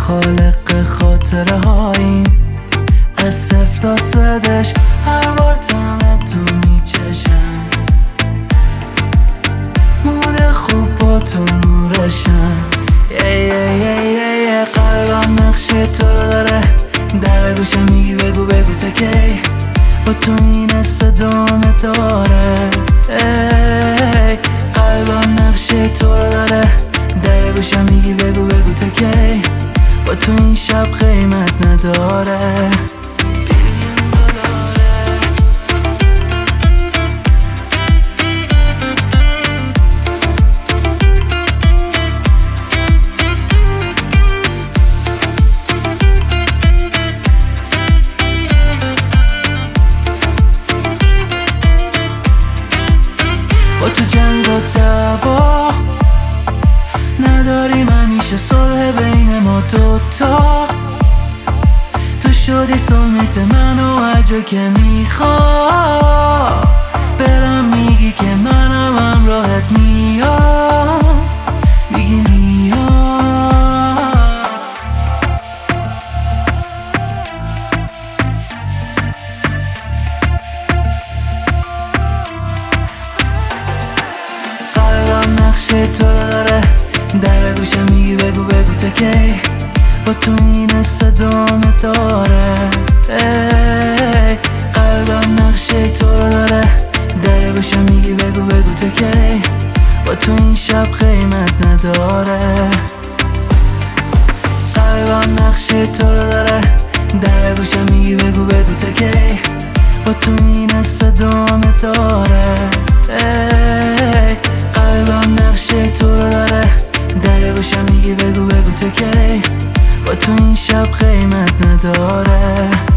خالق خاطره هاییم، از صفر تا صدش هر بار طعم تو میچشم، مود خوب با تو نورشم. قلبم نقشه تو رو داره، در گوشم میگی بگو بگو تا کی، با تو این صدامه داره. قلبم نقشه تو رو داره، در گوشم میگی بگو بگو تا کی، با تو این شب قیمت نداره. با تو جنگ و دعوا نداریم، همیشه صلح بین ما دوتا. تو شدی سلمیت منو هر جا که میخوام برم، میگی که منم همراهت میام، میگی میام. قلبم نقشه تو رو داره، در گوشم میگی بگو بگو تا کی، با تو این صدامه داره. قلبم نقشه تو رو داره، در گوشم میگی بگو بگو تا کی، با تو این شب قیمت نداره. قلبم نقشه تو رو داره، در گوشم میگی بگو بگو تا کی، با تو این صدامه داره. قلبم نقشه تو رو داره، در گوشم میگی بگو بگو تا کی، با تو این شب قیمت نداره.